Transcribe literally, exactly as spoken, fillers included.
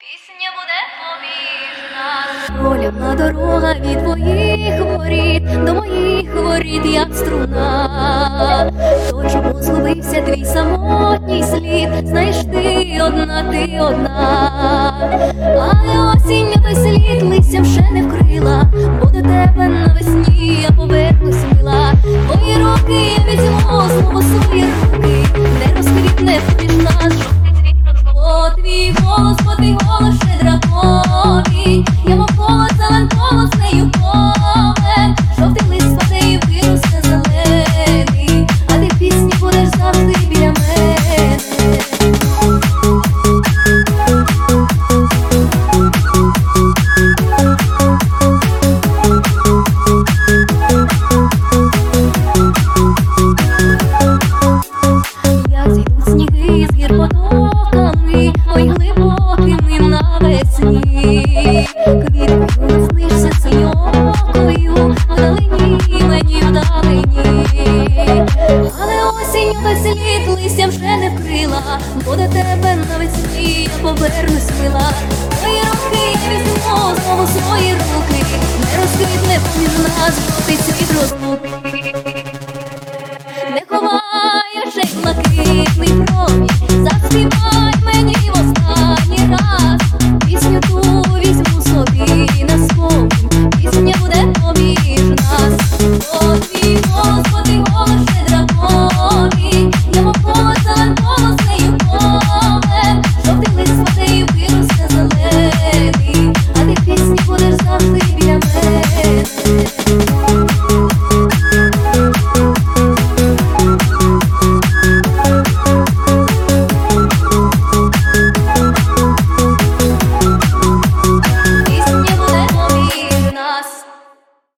Пісня буде поміж нас. Пролягла дорога від твоїх воріт до моїх воріт, як струна. То чому згубився твій самотній слід? Знаєш, ти одна, ти одна. Але осінню той слід листям ще не вкрила, бо до тебе навесні я повернусь мила. Твої руки я візьму знову свої руки, не розквітне поміж нас жовтий цвіт розло. Твій голос, бо твій голос щедра повінь, я мов голос, зелен голос нею повен. Жовтий лист паде і виросте зелений, а ти в пісні будеш завжди біля мене. Як зійдуть сніги з гір потоками, ой глибокими навесні, квіткою снишся синьокою, вдалині мені вдалині. Але осінь той слід листям вже не вкрила, бо до тебе навесні я повернусь мила. Твої руки я візьму знову свої руки, не розквітне поміж нас жовтий цвіт розлуки. Не ховає ще й блакитний промінь, заспіває